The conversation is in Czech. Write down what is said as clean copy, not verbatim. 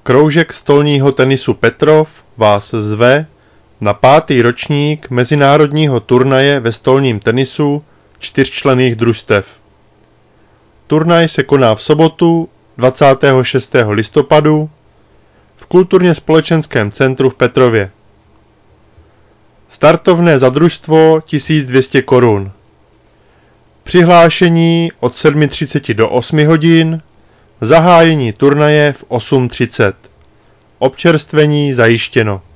Kroužek stolního tenisu Petrov vás zve na 5. ročník mezinárodního turnaje ve stolním tenisu 4členných družstev. Turnaj se koná v sobotu 26. listopadu v Kulturně společenském centru v Petrově. Startovné za družstvo 1200 korun. Přihlášení od 7:30 do 8 hodin, zahájení turnaje v 8:30. Občerstvení zajištěno.